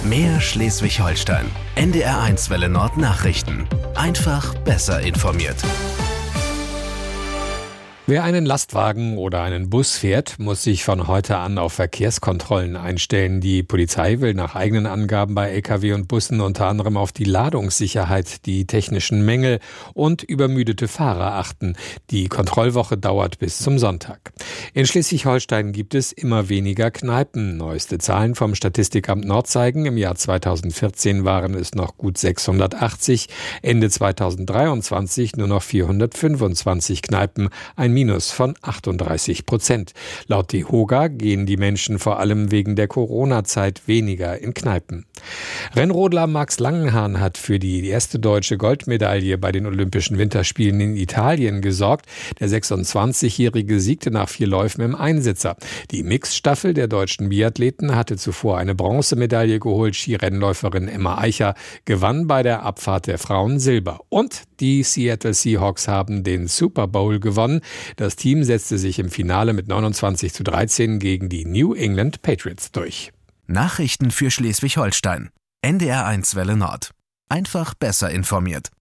Mehr Schleswig-Holstein. NDR1 Welle Nord Nachrichten. Einfach besser informiert. Wer einen Lastwagen oder einen Bus fährt, muss sich von heute an auf Verkehrskontrollen einstellen. Die Polizei will nach eigenen Angaben bei Lkw und Bussen unter anderem auf die Ladungssicherheit, die technischen Mängel und übermüdete Fahrer achten. Die Kontrollwoche dauert bis zum Sonntag. In Schleswig-Holstein gibt es immer weniger Kneipen. Neueste Zahlen vom Statistikamt Nord zeigen, im Jahr 2014 waren es noch gut 680, Ende 2023 nur noch 425 Kneipen, ein Minus von 38%. Laut DEHOGA gehen die Menschen vor allem wegen der Corona-Zeit weniger in Kneipen. Rennrodler Max Langenhahn hat für die erste deutsche Goldmedaille bei den Olympischen Winterspielen in Italien gesorgt. Der 26-Jährige siegte nach 4 Läufen im Einsitzer. Die Mixstaffel der deutschen Biathleten hatte zuvor eine Bronzemedaille geholt. Skirennläuferin Emma Eicher gewann bei der Abfahrt der Frauen Silber. Und die Seattle Seahawks haben den Super Bowl gewonnen. Das Team setzte sich im Finale mit 29:13 gegen die New England Patriots durch. Nachrichten für Schleswig-Holstein. NDR1 Welle Nord. Einfach besser informiert.